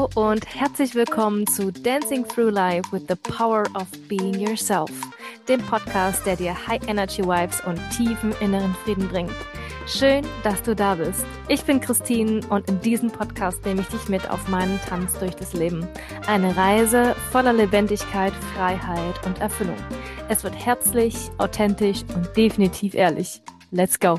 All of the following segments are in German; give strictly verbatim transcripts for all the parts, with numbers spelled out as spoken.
Hallo und herzlich willkommen zu Dancing Through Life with the Power of Being Yourself, dem Podcast, der dir High Energy Vibes und tiefen inneren Frieden bringt. Schön, dass du da bist. Ich bin Christine und in diesem Podcast nehme ich dich mit auf meinen Tanz durch das Leben. Eine Reise voller Lebendigkeit, Freiheit und Erfüllung. Es wird herzlich, authentisch und definitiv ehrlich. Let's go!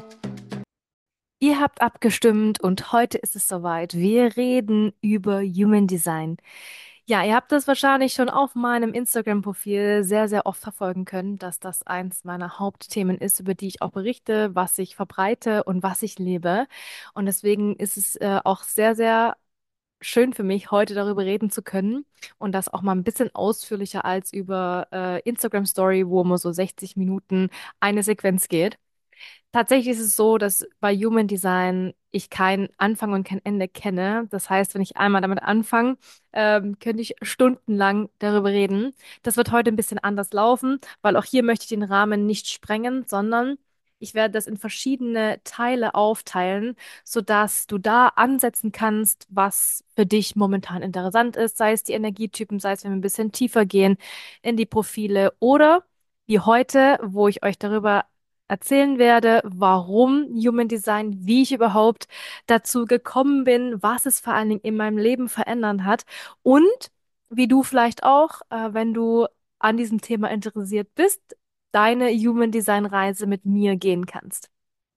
Ihr habt abgestimmt und heute ist es soweit. Wir reden über Human Design. Ja, ihr habt das wahrscheinlich schon auf meinem Instagram-Profil sehr, sehr oft verfolgen können, dass das eins meiner Hauptthemen ist, über die ich auch berichte, was ich verbreite und was ich lebe. Und deswegen ist es äh, auch sehr, sehr schön für mich, heute darüber reden zu können und das auch mal ein bisschen ausführlicher als über äh, Instagram Story, wo immer so sechzig Minuten eine Sequenz geht. Tatsächlich ist es so, dass bei Human Design ich keinen Anfang und kein Ende kenne. Das heißt, wenn ich einmal damit anfange, ähm, könnte ich stundenlang darüber reden. Das wird heute ein bisschen anders laufen, weil auch hier möchte ich den Rahmen nicht sprengen, sondern ich werde das in verschiedene Teile aufteilen, sodass du da ansetzen kannst, was für dich momentan interessant ist, sei es die Energietypen, sei es, wenn wir ein bisschen tiefer gehen in die Profile oder wie heute, wo ich euch darüber erzählen werde, warum Human Design, wie ich überhaupt dazu gekommen bin, was es vor allen Dingen in meinem Leben verändert hat und wie du vielleicht auch, äh, wenn du an diesem Thema interessiert bist, deine Human Design Reise mit mir gehen kannst.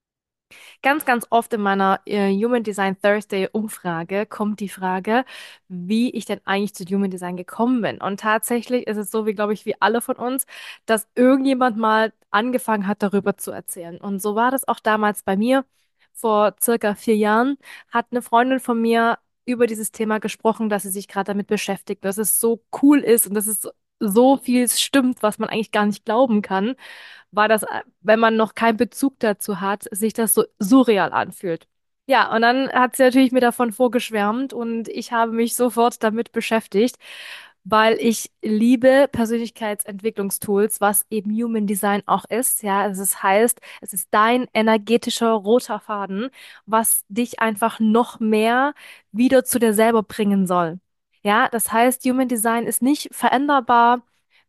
Ganz, ganz oft in meiner äh, Human Design Thursday Umfrage kommt die Frage, wie ich denn eigentlich zu Human Design gekommen bin. Und tatsächlich ist es so, wie glaube ich, wie alle von uns, dass irgendjemand mal angefangen hat, darüber zu erzählen. Und so war das auch damals bei mir. Vor circa vier Jahren hat eine Freundin von mir über dieses Thema gesprochen, dass sie sich gerade damit beschäftigt, dass es so cool ist und dass es so so viel stimmt, was man eigentlich gar nicht glauben kann, war das, äh, wenn man noch keinen Bezug dazu hat, sich das so surreal anfühlt. Ja, und dann hat sie natürlich mir davon vorgeschwärmt und ich habe mich sofort damit beschäftigt, weil ich liebe Persönlichkeitsentwicklungstools, was eben Human Design auch ist. Ja, also es heißt, es ist dein energetischer roter Faden, was dich einfach noch mehr wieder zu dir selber bringen soll. Ja, das heißt, Human Design ist nicht veränderbar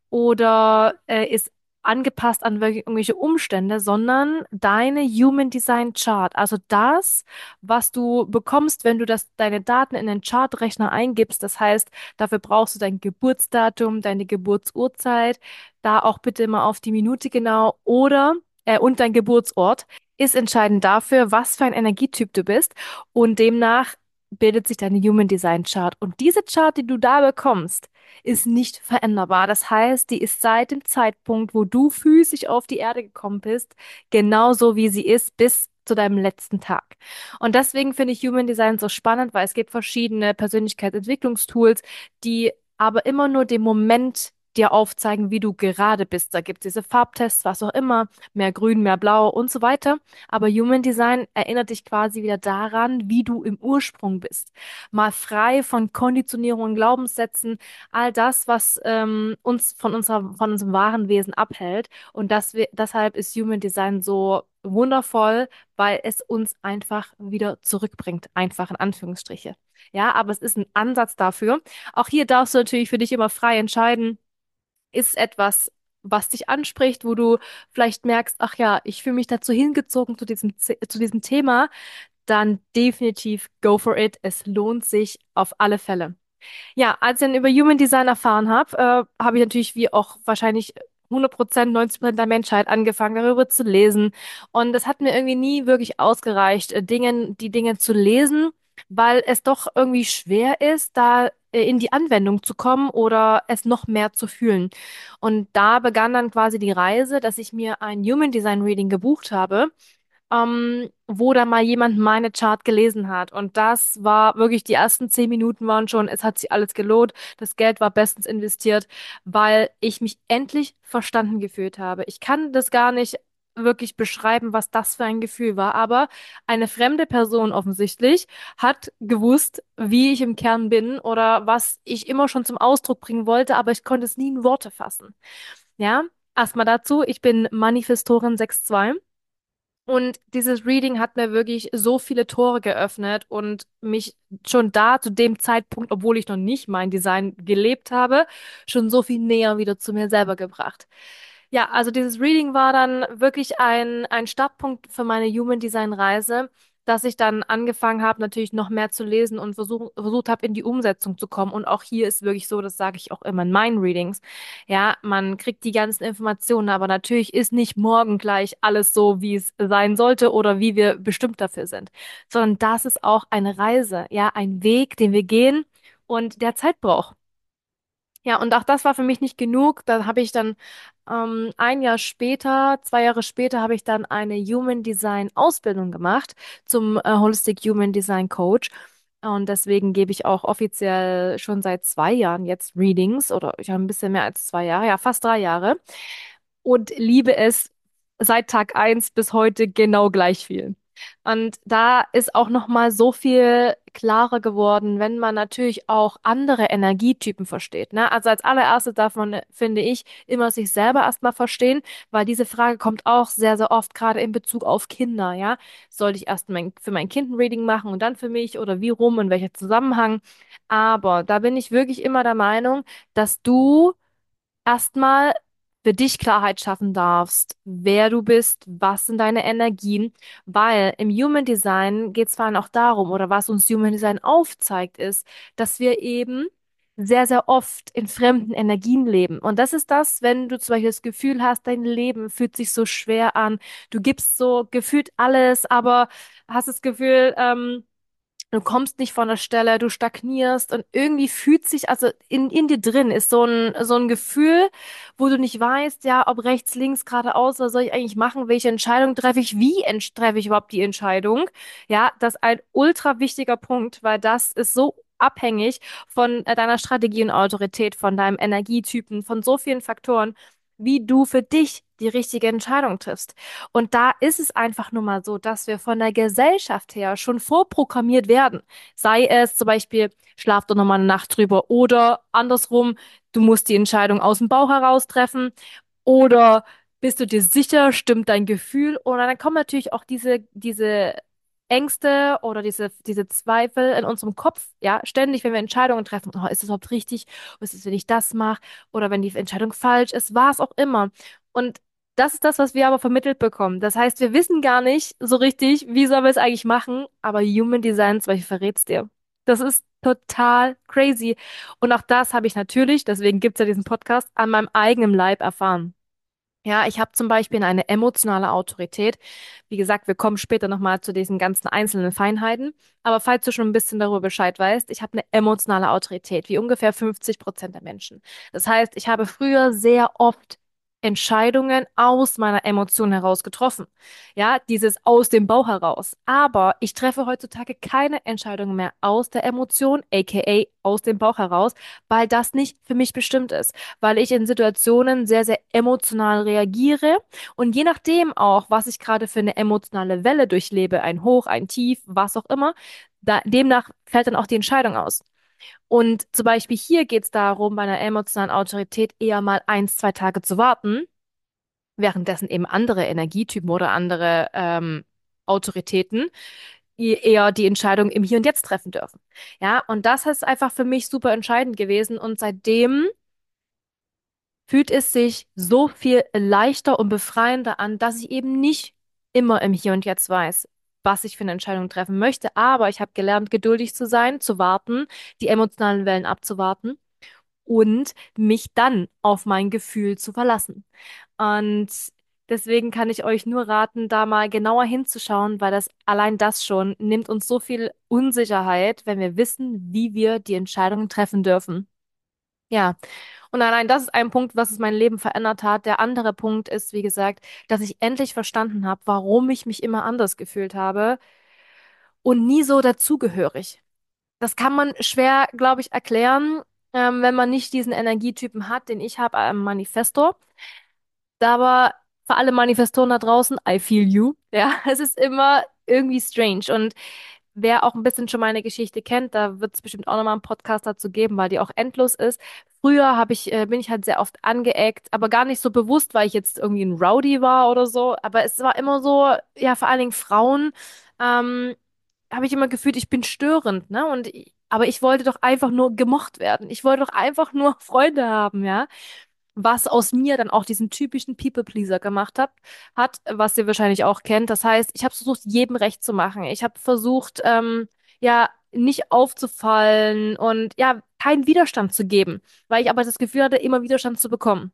oder äh, ist angepasst an welche- irgendwelche Umstände, sondern deine Human Design Chart, also das, was du bekommst, wenn du das, deine Daten in den Chartrechner eingibst. Das heißt, dafür brauchst du dein Geburtsdatum, deine Geburtsurzeit, da auch bitte mal auf die Minute genau oder äh, und dein Geburtsort ist entscheidend dafür, was für ein Energietyp du bist und demnach bildet sich deine Human Design Chart. Und diese Chart, die du da bekommst, ist nicht veränderbar. Das heißt, die ist seit dem Zeitpunkt, wo du physisch auf die Erde gekommen bist, genauso wie sie ist bis zu deinem letzten Tag. Und deswegen finde ich Human Design so spannend, weil es gibt verschiedene Persönlichkeitsentwicklungstools, die aber immer nur den Moment dir aufzeigen, wie du gerade bist. Da gibt es diese Farbtests, was auch immer, mehr grün, mehr blau und so weiter. Aber Human Design erinnert dich quasi wieder daran, wie du im Ursprung bist. Mal frei von Konditionierung und Glaubenssätzen, all das, was ähm, uns von unserer, von unserem wahren Wesen abhält. Und das, wir- deshalb ist Human Design so wundervoll, weil es uns einfach wieder zurückbringt. Einfach in Anführungsstriche. Ja, aber es ist ein Ansatz dafür. Auch hier darfst du natürlich für dich immer frei entscheiden, ist etwas, was dich anspricht, wo du vielleicht merkst, ach ja, ich fühle mich dazu hingezogen zu diesem, Z- zu diesem Thema, dann definitiv go for it. Es lohnt sich auf alle Fälle. Ja, als ich dann über Human Design erfahren habe, äh, habe ich natürlich wie auch wahrscheinlich hundert Prozent, neunzig Prozent der Menschheit angefangen, darüber zu lesen. Und das hat mir irgendwie nie wirklich ausgereicht, äh, Dingen, die Dinge zu lesen, weil es doch irgendwie schwer ist, da äh, in die Anwendung zu kommen oder es noch mehr zu fühlen. Und da begann dann quasi die Reise, dass ich mir ein Human Design Reading gebucht habe, ähm, wo da mal jemand meine Chart gelesen hat. Und das war wirklich, die ersten zehn Minuten waren schon, es hat sich alles gelohnt, das Geld war bestens investiert, weil ich mich endlich verstanden gefühlt habe. Ich kann das gar nicht wirklich beschreiben, was das für ein Gefühl war, aber eine fremde Person offensichtlich hat gewusst, wie ich im Kern bin oder was ich immer schon zum Ausdruck bringen wollte, aber ich konnte es nie in Worte fassen. Ja, erstmal dazu, ich bin Manifestorin sechs zwei. Und dieses Reading hat mir wirklich so viele Tore geöffnet und mich schon da zu dem Zeitpunkt, obwohl ich noch nicht mein Design gelebt habe, schon so viel näher wieder zu mir selber gebracht. Ja, also dieses Reading war dann wirklich ein, ein Startpunkt für meine Human Design Reise, dass ich dann angefangen habe, natürlich noch mehr zu lesen und versuch, versucht habe, in die Umsetzung zu kommen. Und auch hier ist wirklich so, das sage ich auch immer in meinen Readings. Ja, man kriegt die ganzen Informationen, aber natürlich ist nicht morgen gleich alles so, wie es sein sollte oder wie wir bestimmt dafür sind, sondern das ist auch eine Reise, ja, ein Weg, den wir gehen und der Zeit braucht. Ja, und auch das war für mich nicht genug. Da habe ich dann ähm, ein Jahr später, zwei Jahre später, habe ich dann eine Human Design Ausbildung gemacht zum äh, Holistic Human Design Coach. Und deswegen gebe ich auch offiziell schon seit zwei Jahren jetzt Readings oder ich habe ein bisschen mehr als zwei Jahre, ja, fast drei Jahre und liebe es seit Tag eins bis heute genau gleich viel. Und da ist auch noch mal so viel klarer geworden, wenn man natürlich auch andere Energietypen versteht, ne? Also als allererstes darf man, äh, finde ich, immer sich selber erstmal verstehen, weil diese Frage kommt auch sehr, sehr oft gerade in Bezug auf Kinder, ja? Sollte ich erst mein, für mein Kind ein Reading machen und dann für mich oder wie rum, in welcher Zusammenhang? Aber da bin ich wirklich immer der Meinung, dass du erstmal für dich Klarheit schaffen darfst, wer du bist, was sind deine Energien, weil im Human Design geht es vor allem auch darum, oder was uns Human Design aufzeigt, ist, dass wir eben sehr, sehr oft in fremden Energien leben. Und das ist das, wenn du zum Beispiel das Gefühl hast, dein Leben fühlt sich so schwer an, du gibst so gefühlt alles, aber hast das Gefühl, ähm, du kommst nicht von der Stelle, du stagnierst und irgendwie fühlt sich, also in, in dir drin ist so ein, so ein Gefühl, wo du nicht weißt, ja, ob rechts, links, geradeaus, was soll ich eigentlich machen, welche Entscheidung treffe ich, wie ent treffe ich überhaupt die Entscheidung? Ja, das ist ein ultra wichtiger Punkt, weil das ist so abhängig von äh, deiner Strategie und Autorität, von deinem Energietypen, von so vielen Faktoren, wie du für dich die richtige Entscheidung triffst. Und da ist es einfach nur mal so, dass wir von der Gesellschaft her schon vorprogrammiert werden. Sei es zum Beispiel, schlaf doch noch mal eine Nacht drüber oder andersrum, du musst die Entscheidung aus dem Bauch heraus treffen oder bist du dir sicher, stimmt dein Gefühl? Und dann kommen natürlich auch diese, diese Ängste oder diese, diese Zweifel in unserem Kopf, ja, ständig, wenn wir Entscheidungen treffen, oh, ist es überhaupt richtig? Was ist, wenn ich das mache? Oder wenn die Entscheidung falsch ist, war es auch immer. Und das ist das, was wir aber vermittelt bekommen. Das heißt, wir wissen gar nicht so richtig, wie sollen wir es eigentlich machen, aber Human Design zum Beispiel verrät's dir. Das ist total crazy. Und auch das habe ich natürlich, deswegen gibt's ja diesen Podcast, an meinem eigenen Leib erfahren. Ja, ich habe zum Beispiel eine emotionale Autorität. Wie gesagt, wir kommen später nochmal zu diesen ganzen einzelnen Feinheiten. Aber falls du schon ein bisschen darüber Bescheid weißt, ich habe eine emotionale Autorität, wie ungefähr fünfzig Prozent der Menschen. Das heißt, ich habe früher sehr oft Entscheidungen aus meiner Emotion heraus getroffen. Ja, dieses aus dem Bauch heraus. Aber ich treffe heutzutage keine Entscheidungen mehr aus der Emotion, aka aus dem Bauch heraus, weil das nicht für mich bestimmt ist, weil ich in Situationen sehr, sehr emotional reagiere und je nachdem auch, was ich gerade für eine emotionale Welle durchlebe, ein Hoch, ein Tief, was auch immer, da, demnach fällt dann auch die Entscheidung aus. Und zum Beispiel hier geht es darum, bei einer emotionalen Autorität eher mal eins, zwei Tage zu warten, währenddessen eben andere Energietypen oder andere ähm, Autoritäten i- eher die Entscheidung im Hier und Jetzt treffen dürfen. Ja, und das ist einfach für mich super entscheidend gewesen und seitdem fühlt es sich so viel leichter und befreiender an, dass ich eben nicht immer im Hier und Jetzt weiß, was ich für eine Entscheidung treffen möchte. Aber ich habe gelernt, geduldig zu sein, zu warten, die emotionalen Wellen abzuwarten und mich dann auf mein Gefühl zu verlassen. Und deswegen kann ich euch nur raten, da mal genauer hinzuschauen, weil das allein das schon nimmt uns so viel Unsicherheit, wenn wir wissen, wie wir die Entscheidungen treffen dürfen. Ja, und allein das ist ein Punkt, was es mein Leben verändert hat. Der andere Punkt ist, wie gesagt, dass ich endlich verstanden habe, warum ich mich immer anders gefühlt habe und nie so dazugehörig. Das kann man schwer, glaube ich, erklären, ähm, wenn man nicht diesen Energietypen hat, den ich habe, ähm, Manifestor. Aber für alle Manifestoren da draußen, I feel you. Ja, es ist immer irgendwie strange. Und wer auch ein bisschen schon meine Geschichte kennt, da wird es bestimmt auch nochmal einen Podcast dazu geben, weil die auch endlos ist. Früher habe ich, äh, bin ich halt sehr oft angeeckt, aber gar nicht so bewusst, weil ich jetzt irgendwie ein Rowdy war oder so. Aber es war immer so, ja, vor allen Dingen Frauen, ähm, habe ich immer gefühlt, ich bin störend, ne? Und ich, aber ich wollte doch einfach nur gemocht werden. Ich wollte doch einfach nur Freunde haben, ja? Was aus mir dann auch diesen typischen People-Pleaser gemacht hat, hat, was ihr wahrscheinlich auch kennt. Das heißt, ich habe versucht, jedem recht zu machen. Ich habe versucht, ähm, ja, nicht aufzufallen und ja, keinen Widerstand zu geben, weil ich aber das Gefühl hatte, immer Widerstand zu bekommen.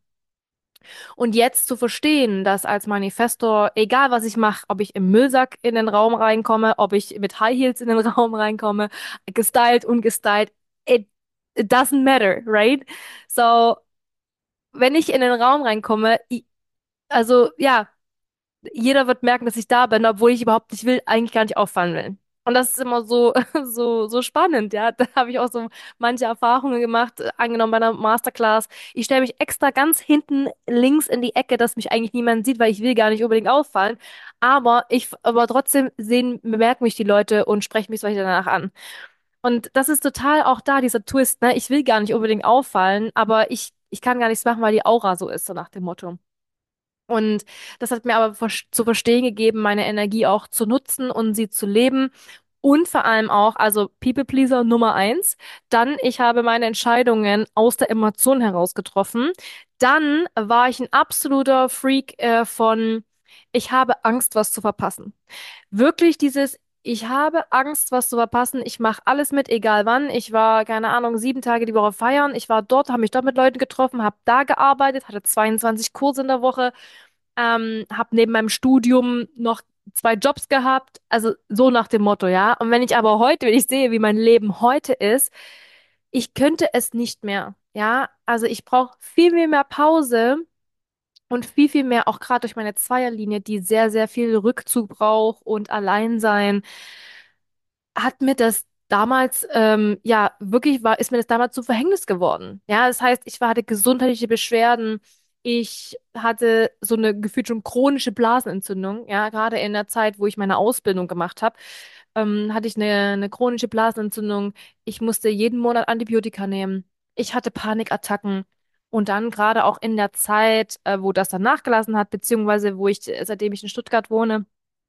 Und jetzt zu verstehen, dass als Manifestor, egal was ich mache, ob ich im Müllsack in den Raum reinkomme, ob ich mit High Heels in den Raum reinkomme, gestylt, ungestylt, it, it doesn't matter, right? So, wenn ich in den Raum reinkomme, i- also ja, jeder wird merken, dass ich da bin, obwohl ich überhaupt nicht will, eigentlich gar nicht auffallen will. Und das ist immer so, so, so spannend, ja. Da habe ich auch so manche Erfahrungen gemacht, äh, angenommen bei einer Masterclass. Ich stelle mich extra ganz hinten links in die Ecke, dass mich eigentlich niemand sieht, weil ich will gar nicht unbedingt auffallen. Aber ich, aber trotzdem sehen, bemerken mich die Leute und sprechen mich solche danach an. Und das ist total auch da, dieser Twist, ne? Ich will gar nicht unbedingt auffallen, aber ich, ich kann gar nichts machen, weil die Aura so ist, so nach dem Motto. Und das hat mir aber vers- zu verstehen gegeben, meine Energie auch zu nutzen und sie zu leben. Und vor allem auch, also People Pleaser Nummer eins. Dann, ich habe meine Entscheidungen aus der Emotion heraus getroffen. Dann war ich ein absoluter Freak äh, von, ich habe Angst, was zu verpassen. Wirklich dieses, ich habe Angst, was zu verpassen. Ich mache alles mit, egal wann. Ich war, keine Ahnung, sieben Tage die Woche feiern. Ich war dort, habe mich dort mit Leuten getroffen, habe da gearbeitet, hatte zweiundzwanzig Kurse in der Woche, ähm, habe neben meinem Studium noch zwei Jobs gehabt. Also so nach dem Motto, ja. Und wenn ich aber heute, wenn ich sehe, wie mein Leben heute ist, ich könnte es nicht mehr. Ja, also ich brauche viel, viel mehr Pause und viel, viel mehr, auch gerade durch meine Zweierlinie, die sehr, sehr viel Rückzug braucht und Alleinsein, hat mir das damals, ähm, ja, wirklich war, ist mir das damals zum Verhängnis geworden. Ja, das heißt, ich war, hatte gesundheitliche Beschwerden. Ich hatte so eine gefühlt schon chronische Blasenentzündung. Ja, gerade in der Zeit, wo ich meine Ausbildung gemacht habe, ähm, hatte ich eine, eine chronische Blasenentzündung. Ich musste jeden Monat Antibiotika nehmen. Ich hatte Panikattacken. Und dann gerade auch in der Zeit, äh, wo das dann nachgelassen hat, beziehungsweise wo ich, äh, seitdem ich in Stuttgart wohne,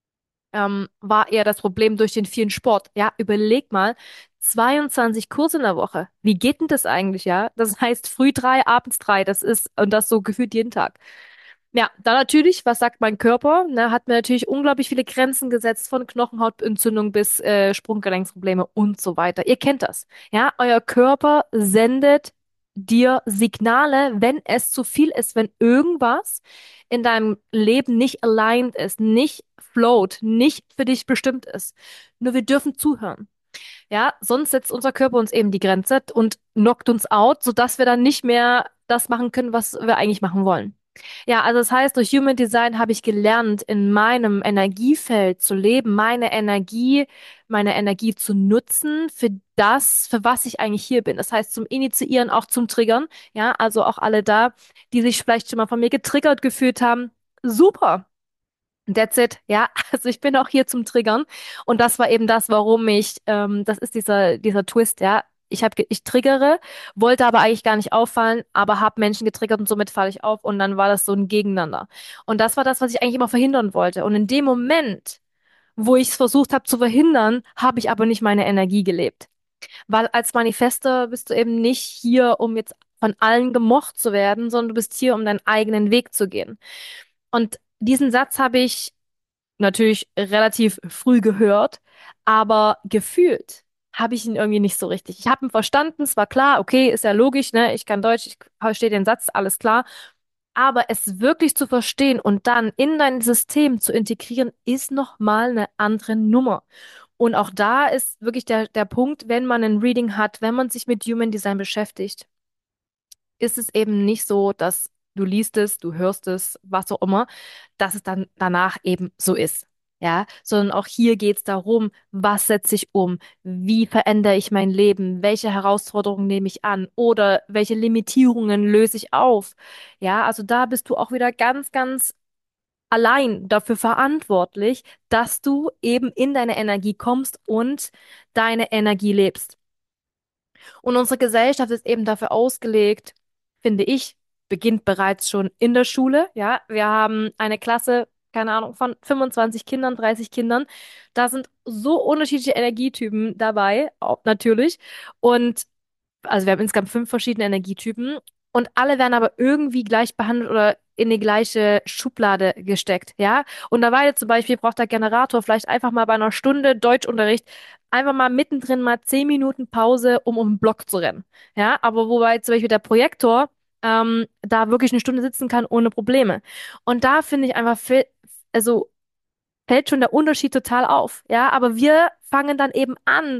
ähm, war eher das Problem durch den vielen Sport. Ja, überleg mal, zweiundzwanzig Kurse in der Woche. Wie geht denn das eigentlich, ja? Das heißt früh drei, abends drei. Das ist, und das so gefühlt jeden Tag. Ja, dann natürlich, was sagt mein Körper? Ne, hat mir natürlich unglaublich viele Grenzen gesetzt, von Knochenhautentzündung bis äh, Sprunggelenksprobleme und so weiter. Ihr kennt das. Ja, euer Körper sendet dir Signale, wenn es zu viel ist, wenn irgendwas in deinem Leben nicht aligned ist, nicht float, nicht für dich bestimmt ist. Nur wir dürfen zuhören. Ja, sonst setzt unser Körper uns eben die Grenze und knockt uns out, sodass wir dann nicht mehr das machen können, was wir eigentlich machen wollen. Ja, also das heißt, durch Human Design habe ich gelernt, in meinem Energiefeld zu leben, meine Energie, meine Energie zu nutzen für das, für was ich eigentlich hier bin. Das heißt, zum Initiieren, auch zum Triggern. Ja, also auch alle da, die sich vielleicht schon mal von mir getriggert gefühlt haben. Super. That's it. Ja, also ich bin auch hier zum Triggern. Und das war eben das, warum ich, ähm, das ist dieser, dieser Twist, ja. Ich habe, ich triggere, wollte aber eigentlich gar nicht auffallen, aber habe Menschen getriggert und somit falle ich auf und dann war das so ein Gegeneinander. Und das war das, was ich eigentlich immer verhindern wollte. Und in dem Moment, wo ich es versucht habe zu verhindern, habe ich aber nicht meine Energie gelebt. Weil als Manifester bist du eben nicht hier, um jetzt von allen gemocht zu werden, sondern du bist hier, um deinen eigenen Weg zu gehen. Und diesen Satz habe ich natürlich relativ früh gehört, aber gefühlt habe ich ihn irgendwie nicht so richtig. Ich habe ihn verstanden, es war klar, okay, ist ja logisch, ne? Ich kann Deutsch, ich verstehe den Satz, alles klar. Aber es wirklich zu verstehen und dann in dein System zu integrieren, ist nochmal eine andere Nummer. Und auch da ist wirklich der, der Punkt, wenn man ein Reading hat, wenn man sich mit Human Design beschäftigt, ist es eben nicht so, dass du liest es, du hörst es, was auch immer, dass es dann danach eben so ist. Ja, sondern auch hier geht es darum, was setze ich um? Wie verändere ich mein Leben? Welche Herausforderungen nehme ich an? Oder welche Limitierungen löse ich auf? Ja, also da bist du auch wieder ganz, ganz allein dafür verantwortlich, dass du eben in deine Energie kommst und deine Energie lebst. Und unsere Gesellschaft ist eben dafür ausgelegt, finde ich, beginnt bereits schon in der Schule. Ja, wir haben eine Klasse, keine Ahnung, von fünfundzwanzig Kindern, dreißig Kindern. Da sind so unterschiedliche Energietypen dabei, auch natürlich. Und also wir haben insgesamt fünf verschiedene Energietypen und alle werden aber irgendwie gleich behandelt oder in die gleiche Schublade gesteckt, ja? Und da war jetzt zum Beispiel, braucht der Generator vielleicht einfach mal bei einer Stunde Deutschunterricht einfach mal mittendrin mal zehn Minuten Pause, um um den Block zu rennen, ja? Aber wobei zum Beispiel der Projektor ähm, da wirklich eine Stunde sitzen kann ohne Probleme. Und da finde ich einfach, fe- also fällt schon der Unterschied total auf, ja? Aber wir fangen dann eben an,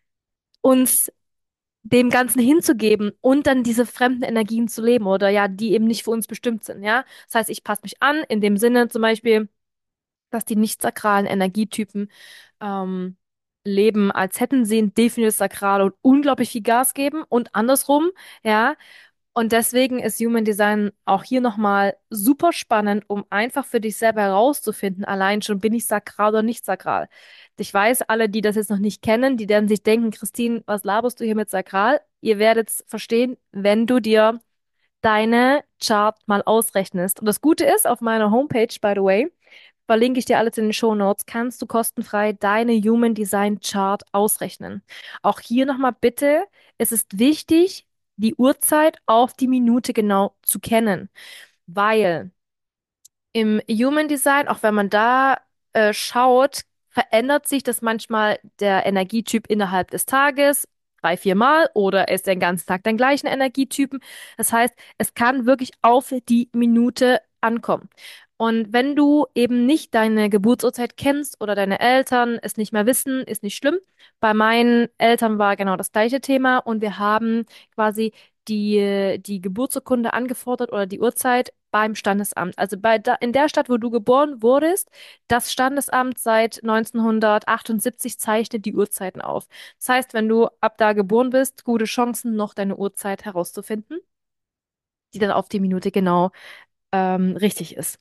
uns dem Ganzen hinzugeben und dann diese fremden Energien zu leben oder ja, die eben nicht für uns bestimmt sind, ja. Das heißt, ich passe mich an, in dem Sinne zum Beispiel, dass die nicht sakralen Energietypen ähm, leben, als hätten sie ein definiertes Sakral und unglaublich viel Gas geben und andersrum, ja. Und deswegen ist Human Design auch hier nochmal super spannend, um einfach für dich selber herauszufinden, allein schon, bin ich sakral oder nicht sakral. Ich weiß, alle, die das jetzt noch nicht kennen, die werden sich denken, Christine, was laberst du hier mit sakral? Ihr werdet es verstehen, wenn du dir deine Chart mal ausrechnest. Und das Gute ist, auf meiner Homepage, by the way, verlinke ich dir alles in den Show Notes, kannst du kostenfrei deine Human Design Chart ausrechnen. Auch hier nochmal bitte, es ist wichtig, die Uhrzeit auf die Minute genau zu kennen, weil im Human Design, auch wenn man da äh, schaut, verändert sich das manchmal der Energietyp innerhalb des Tages drei, vier Mal oder ist den ganzen Tag den gleichen Energietypen. Das heißt, es kann wirklich auf die Minute ankommen. Und wenn du eben nicht deine Geburtsurzeit kennst oder deine Eltern es nicht mehr wissen, ist nicht schlimm. Bei meinen Eltern war genau das gleiche Thema und wir haben quasi die, die Geburtsurkunde angefordert oder die Uhrzeit beim Standesamt. Also bei da, in der Stadt, wo du geboren wurdest, das Standesamt seit neunzehnhundertachtundsiebzig zeichnet die Uhrzeiten auf. Das heißt, wenn du ab da geboren bist, gute Chancen, noch deine Uhrzeit herauszufinden, die dann auf die Minute genau ähm, richtig ist.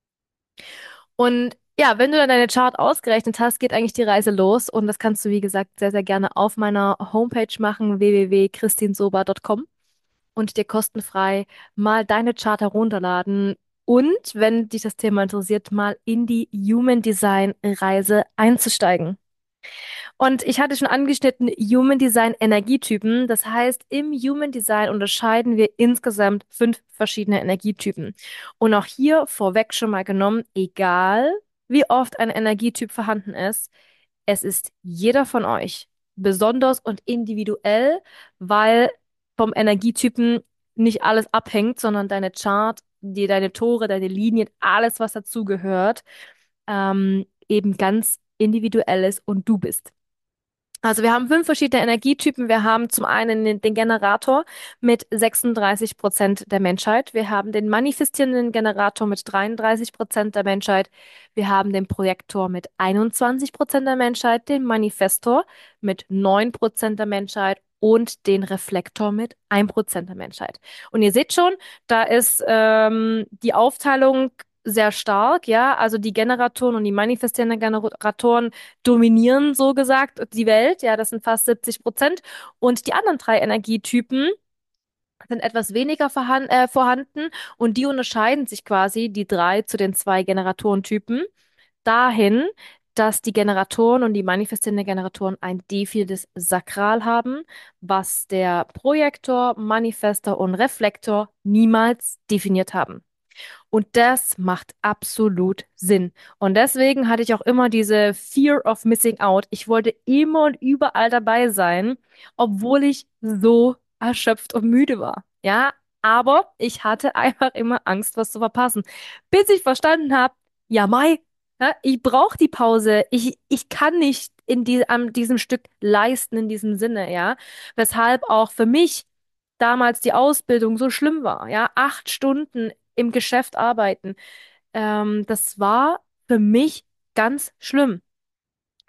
Und ja, wenn du dann deine Chart ausgerechnet hast, geht eigentlich die Reise los. Und das kannst du, wie gesagt, sehr, sehr gerne auf meiner Homepage machen, w w w punkt christinsober punkt com und dir kostenfrei mal deine Chart herunterladen und, wenn dich das Thema interessiert, mal in die Human Design Reise einzusteigen. Und ich hatte schon angeschnitten, Human Design Energietypen. Das heißt, im Human Design unterscheiden wir insgesamt fünf verschiedene Energietypen. Und auch hier vorweg schon mal genommen, egal wie oft ein Energietyp vorhanden ist, es ist jeder von euch besonders und individuell, weil vom Energietypen nicht alles abhängt, sondern deine Chart, die, deine Tore, deine Linien, alles, was dazugehört, ähm, eben ganz individuell ist und du bist. Also wir haben fünf verschiedene Energietypen. Wir haben zum einen den, den Generator mit sechsunddreißig Prozent der Menschheit. Wir haben den manifestierenden Generator mit dreiunddreißig Prozent der Menschheit. Wir haben den Projektor mit einundzwanzig Prozent der Menschheit, den Manifestor mit neun Prozent der Menschheit und den Reflektor mit ein Prozent der Menschheit. Und ihr seht schon, da ist ähm, die Aufteilung sehr stark, ja. Also die Generatoren und die manifestierenden Generatoren dominieren so gesagt die Welt. Ja, das sind fast siebzig Prozent. Und die anderen drei Energietypen sind etwas weniger vorhan äh, vorhanden und die unterscheiden sich quasi, die drei zu den zwei Generatorentypen, dahin, dass die Generatoren und die manifestierenden Generatoren ein definiertes Sakral haben, was der Projektor, Manifestor und Reflektor niemals definiert haben. Und das macht absolut Sinn. Und deswegen hatte ich auch immer diese Fear of Missing Out. Ich wollte immer und überall dabei sein, obwohl ich so erschöpft und müde war. Ja, aber ich hatte einfach immer Angst, was zu verpassen. Bis ich verstanden habe, ja, Mai, ja, ich brauche die Pause. Ich, ich kann nicht in die, an diesem Stück leisten in diesem Sinne, ja. Weshalb auch für mich damals die Ausbildung so schlimm war, ja. Acht Stunden im Geschäft arbeiten. Ähm, das war für mich ganz schlimm.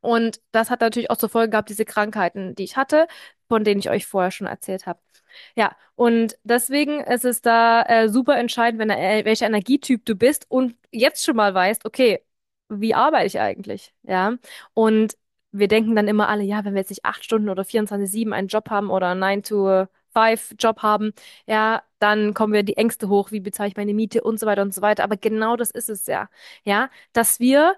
Und das hat natürlich auch zur Folge gehabt, diese Krankheiten, die ich hatte, von denen ich euch vorher schon erzählt habe. Ja, und deswegen ist es da äh, super entscheidend, wenn, äh, welcher Energietyp du bist und jetzt schon mal weißt, okay, wie arbeite ich eigentlich? Ja, und wir denken dann immer alle, ja, wenn wir jetzt nicht acht Stunden oder vierundzwanzig sieben einen Job haben oder einen nine to five Job haben, ja, dann kommen wir die Ängste hoch, wie bezahle ich meine Miete und so weiter und so weiter. Aber genau das ist es ja, ja, dass wir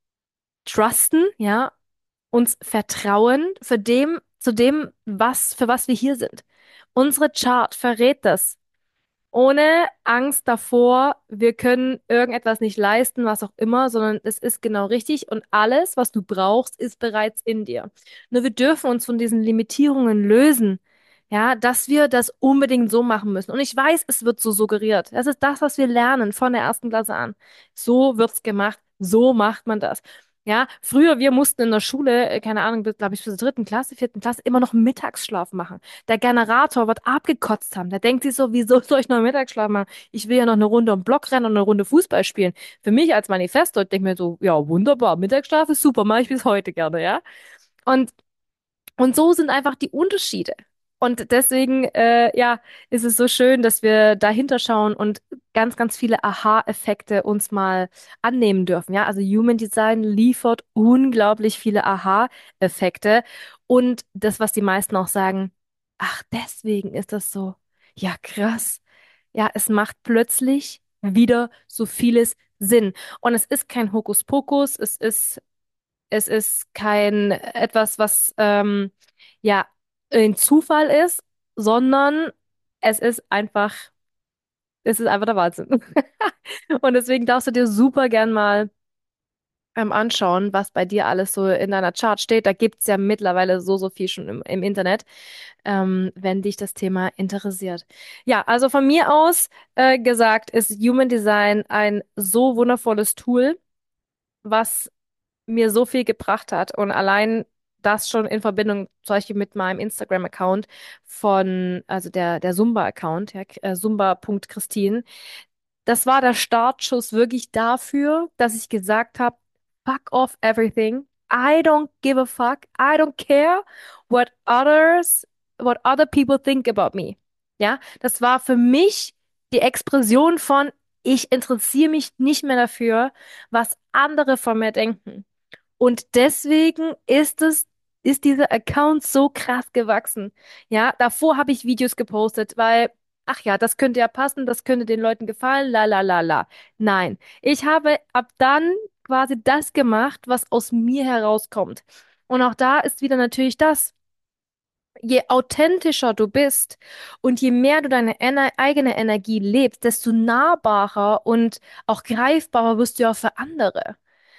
trusten, ja, uns vertrauen für dem, zu dem, was, für was wir hier sind. Unsere Chart verrät das. Ohne Angst davor, wir können irgendetwas nicht leisten, was auch immer, sondern es ist genau richtig und alles, was du brauchst, ist bereits in dir. Nur wir dürfen uns von diesen Limitierungen lösen, ja, dass wir das unbedingt so machen müssen. Und ich weiß, es wird so suggeriert. Das ist das, was wir lernen von der ersten Klasse an. So wird's gemacht, so macht man das. Ja, früher, wir mussten in der Schule, äh, keine Ahnung, glaube ich, bis zur dritten Klasse, vierten Klasse, immer noch Mittagsschlaf machen. Der Generator wird abgekotzt haben. Der denkt sich so, wieso soll ich noch Mittagsschlaf machen? Ich will ja noch eine Runde um den Block rennen und eine Runde Fußball spielen. Für mich als Manifesto, ich denke mir so, ja, wunderbar, Mittagsschlaf ist super, mache ich bis heute gerne, ja. Und und so sind einfach die Unterschiede. Und deswegen, äh, ja, ist es so schön, dass wir dahinter schauen und ganz, ganz viele Aha-Effekte uns mal annehmen dürfen. Ja, also Human Design liefert unglaublich viele Aha-Effekte. Und das, was die meisten auch sagen, ach, deswegen ist das so. Ja, krass. Ja, es macht plötzlich wieder so vieles Sinn. Und es ist kein Hokuspokus, es ist es ist kein etwas, was ähm, ja ein Zufall ist, sondern es ist einfach, es ist einfach der Wahnsinn. Und deswegen darfst du dir super gern mal ähm, anschauen, was bei dir alles so in deiner Chart steht. Da gibt's ja mittlerweile so, so viel schon im, im Internet, ähm, wenn dich das Thema interessiert. Ja, also von mir aus äh, gesagt, ist Human Design ein so wundervolles Tool, was mir so viel gebracht hat. Und allein das schon in Verbindung zum Beispiel mit meinem Instagram-Account von, also der, der Zumba-Account, ja, äh, zumba.christine. Das war der Startschuss wirklich dafür, dass ich gesagt habe, fuck off everything. I don't give a fuck. I don't care what others, what other people think about me. Ja, das war für mich die Expression von, ich interessiere mich nicht mehr dafür, was andere von mir denken. Und deswegen ist es, ist dieser Account so krass gewachsen. Ja, davor habe ich Videos gepostet, weil, ach ja, das könnte ja passen, das könnte den Leuten gefallen, la la la la. Nein, ich habe ab dann quasi das gemacht, was aus mir herauskommt. Und auch da ist wieder natürlich das. Je authentischer du bist und je mehr du deine ener eigene Energie lebst, desto nahbarer und auch greifbarer wirst du ja auch für andere.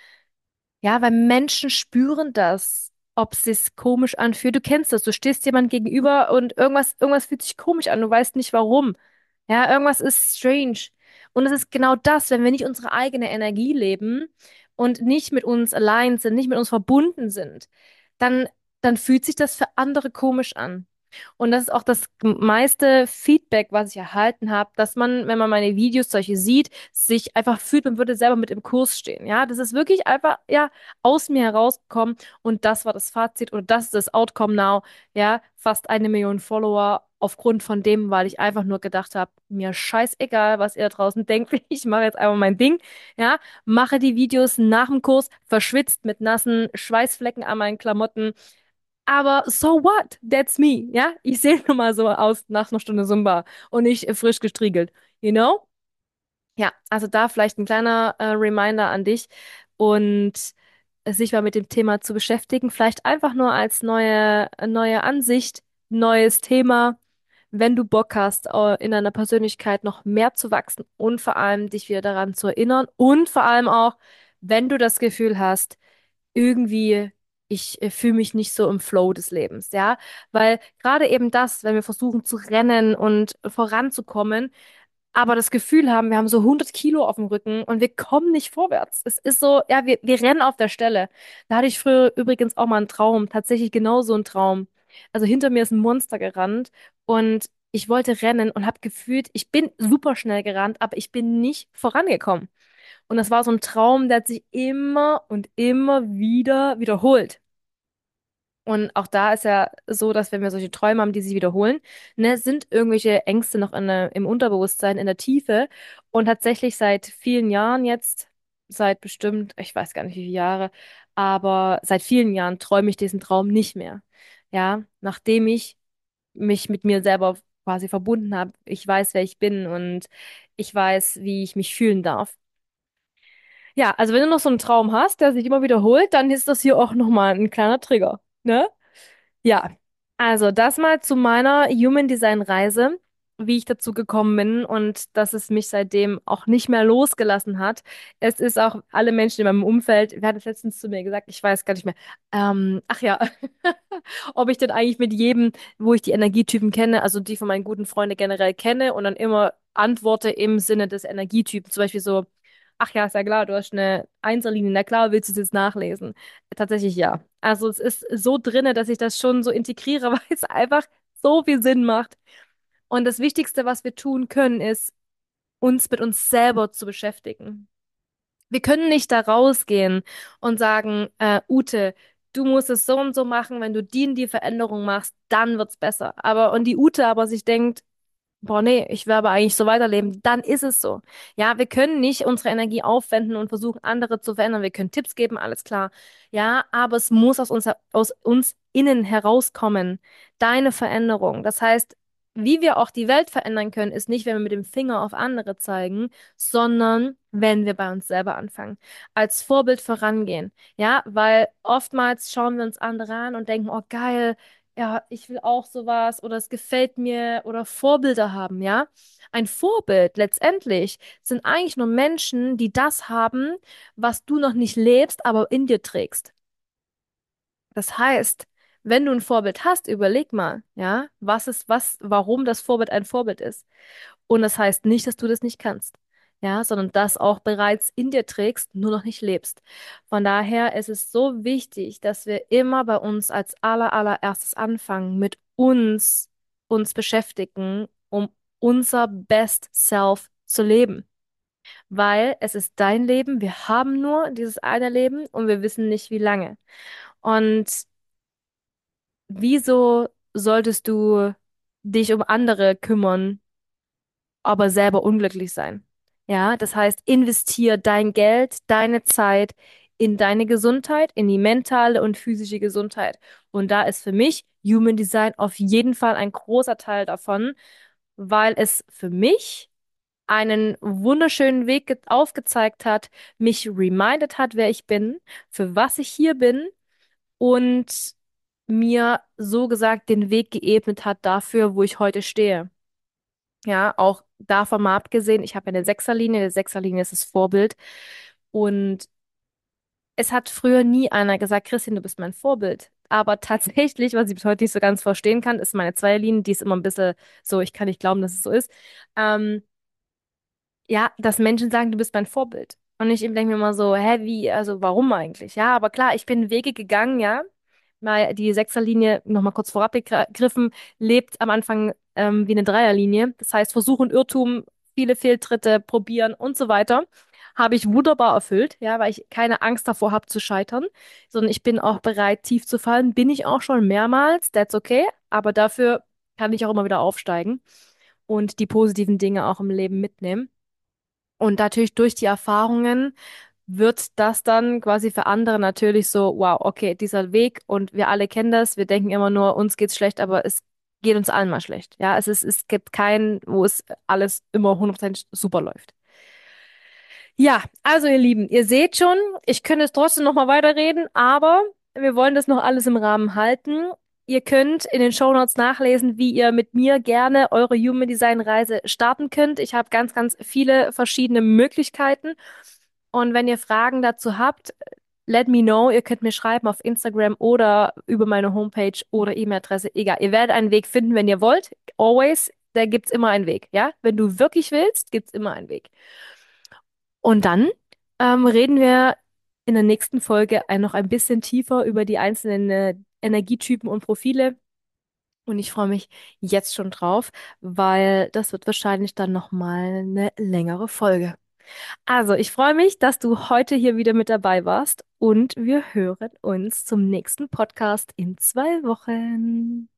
Ja, weil Menschen spüren das, ob es sich komisch anfühlt. Du kennst das, du stehst jemand gegenüber und irgendwas, irgendwas fühlt sich komisch an, du weißt nicht warum. Ja, irgendwas ist strange. Und es ist genau das, wenn wir nicht unsere eigene Energie leben und nicht mit uns allein sind, nicht mit uns verbunden sind, dann, dann fühlt sich das für andere komisch an. Und das ist auch das meiste Feedback, was ich erhalten habe, dass man, wenn man meine Videos solche sieht, sich einfach fühlt, man würde selber mit im Kurs stehen. Ja, das ist wirklich einfach, ja, aus mir herausgekommen. Und das war das Fazit oder das ist das Outcome now. Ja, fast eine Million Follower aufgrund von dem, weil ich einfach nur gedacht habe, mir scheißegal, was ihr da draußen denkt. Ich mache jetzt einfach mein Ding. Ja, mache die Videos nach dem Kurs, verschwitzt mit nassen Schweißflecken an meinen Klamotten. Aber so what? That's me, ja? Ich sehe nun mal so aus nach einer Stunde Zumba und nicht äh, frisch gestriegelt, you know? Ja, also da vielleicht ein kleiner äh, Reminder an dich und äh, sich mal mit dem Thema zu beschäftigen. Vielleicht einfach nur als neue, äh, neue Ansicht, neues Thema, wenn du Bock hast, äh, in deiner Persönlichkeit noch mehr zu wachsen und vor allem dich wieder daran zu erinnern und vor allem auch, wenn du das Gefühl hast, irgendwie, ich äh, fühle mich nicht so im Flow des Lebens, ja, weil gerade eben das, wenn wir versuchen zu rennen und voranzukommen, aber das Gefühl haben, wir haben so hundert Kilo auf dem Rücken und wir kommen nicht vorwärts. Es ist so, ja, wir, wir rennen auf der Stelle. Da hatte ich früher übrigens auch mal einen Traum, tatsächlich genau so einen Traum. Also hinter mir ist ein Monster gerannt und ich wollte rennen und habe gefühlt, ich bin super schnell gerannt, aber ich bin nicht vorangekommen. Und das war so ein Traum, der hat sich immer und immer wieder wiederholt. Und auch da ist ja so, dass wenn wir solche Träume haben, die sich wiederholen, ne, sind irgendwelche Ängste noch in der, im Unterbewusstsein, in der Tiefe. Und tatsächlich seit vielen Jahren jetzt, seit bestimmt, ich weiß gar nicht wie viele Jahre, aber seit vielen Jahren träume ich diesen Traum nicht mehr. Ja, nachdem ich mich mit mir selber quasi verbunden habe. Ich weiß, wer ich bin und ich weiß, wie ich mich fühlen darf. Ja, also wenn du noch so einen Traum hast, der sich immer wiederholt, dann ist das hier auch nochmal ein kleiner Trigger, ne? Ja, also das mal zu meiner Human Design Reise, wie ich dazu gekommen bin und dass es mich seitdem auch nicht mehr losgelassen hat. Es ist auch alle Menschen in meinem Umfeld, wer hat es letztens zu mir gesagt, ich weiß gar nicht mehr. Ähm, ach ja, ob ich denn eigentlich mit jedem, wo ich die Energietypen kenne, also die von meinen guten Freunden generell kenne und dann immer antworte im Sinne des Energietypen. Zum Beispiel so, ach ja, ist ja klar, du hast eine Einserlinie, na klar, willst du es jetzt nachlesen? Tatsächlich ja. Also es ist so drinne, dass ich das schon so integriere, weil es einfach so viel Sinn macht. Und das Wichtigste, was wir tun können, ist, uns mit uns selber zu beschäftigen. Wir können nicht da rausgehen und sagen, äh, Ute, du musst es so und so machen, wenn du die und die Veränderung machst, dann wird's besser. Aber, und die Ute aber sich denkt, boah, nee, ich will aber eigentlich so weiterleben, dann ist es so. Ja, wir können nicht unsere Energie aufwenden und versuchen, andere zu verändern. Wir können Tipps geben, alles klar. Ja, aber es muss aus uns, aus uns innen herauskommen. Deine Veränderung. Das heißt, wie wir auch die Welt verändern können, ist nicht, wenn wir mit dem Finger auf andere zeigen, sondern wenn wir bei uns selber anfangen. Als Vorbild vorangehen. Ja, weil oftmals schauen wir uns andere an und denken, oh geil, ja, ich will auch sowas oder es gefällt mir oder Vorbilder haben, ja. Ein Vorbild letztendlich sind eigentlich nur Menschen, die das haben, was du noch nicht lebst, aber in dir trägst. Das heißt, wenn du ein Vorbild hast, überleg mal, ja, was ist, was, warum das Vorbild ein Vorbild ist. Und das heißt nicht, dass du das nicht kannst, ja, sondern das auch bereits in dir trägst, nur noch nicht lebst. Von daher ist es so wichtig, dass wir immer bei uns als aller, allererstes anfangen, mit uns uns beschäftigen, um unser Best Self zu leben. Weil es ist dein Leben, wir haben nur dieses eine Leben und wir wissen nicht, wie lange. Und wieso solltest du dich um andere kümmern, aber selber unglücklich sein? Ja, das heißt, investier dein Geld, deine Zeit in deine Gesundheit, in die mentale und physische Gesundheit. Und da ist für mich Human Design auf jeden Fall ein großer Teil davon, weil es für mich einen wunderschönen Weg ge- aufgezeigt hat, mich reminded hat, wer ich bin, für was ich hier bin und mir so gesagt den Weg geebnet hat dafür, wo ich heute stehe. Ja, auch davon mal abgesehen, ich habe eine Sechserlinie, eine Sechserlinie ist das Vorbild und es hat früher nie einer gesagt, Christine, du bist mein Vorbild. Aber tatsächlich, was ich bis heute nicht so ganz verstehen kann, ist meine Zweierlinie, die ist immer ein bisschen so, ich kann nicht glauben, dass es so ist. Ähm, ja, dass Menschen sagen, du bist mein Vorbild. Und ich eben denke mir immer so, hä, wie, also warum eigentlich? Ja, aber klar, ich bin Wege gegangen, ja. Mal die Sechserlinie, nochmal kurz vorab gegriffen, lebt am Anfang ähm, wie eine Dreierlinie. Das heißt, Versuch und Irrtum, viele Fehltritte, probieren und so weiter. Habe ich wunderbar erfüllt, ja, weil ich keine Angst davor habe zu scheitern, sondern ich bin auch bereit, tief zu fallen. Bin ich auch schon mehrmals, that's okay, aber dafür kann ich auch immer wieder aufsteigen und die positiven Dinge auch im Leben mitnehmen. Und natürlich durch die Erfahrungen wird das dann quasi für andere natürlich so, wow, okay, dieser Weg und wir alle kennen das, wir denken immer nur, uns geht's schlecht, aber es geht uns allen mal schlecht. Ja, es ist, es gibt keinen, wo es alles immer hundert Prozent super läuft. Ja, also ihr Lieben, ihr seht schon, ich könnte es trotzdem noch mal weiterreden, aber wir wollen das noch alles im Rahmen halten. Ihr könnt in den Shownotes nachlesen, wie ihr mit mir gerne eure Human Design Reise starten könnt. Ich habe ganz, ganz viele verschiedene Möglichkeiten. Und wenn ihr Fragen dazu habt, let me know. Ihr könnt mir schreiben auf Instagram oder über meine Homepage oder E-Mail-Adresse. Egal, ihr werdet einen Weg finden, wenn ihr wollt. Always, da gibt's immer einen Weg. Ja, wenn du wirklich willst, gibt's immer einen Weg. Und dann ähm, reden wir in der nächsten Folge ein, noch ein bisschen tiefer über die einzelnen äh, Energietypen und Profile. Und ich freue mich jetzt schon drauf, weil das wird wahrscheinlich dann noch mal eine längere Folge. Also, ich freue mich, dass du heute hier wieder mit dabei warst und wir hören uns zum nächsten Podcast in zwei Wochen.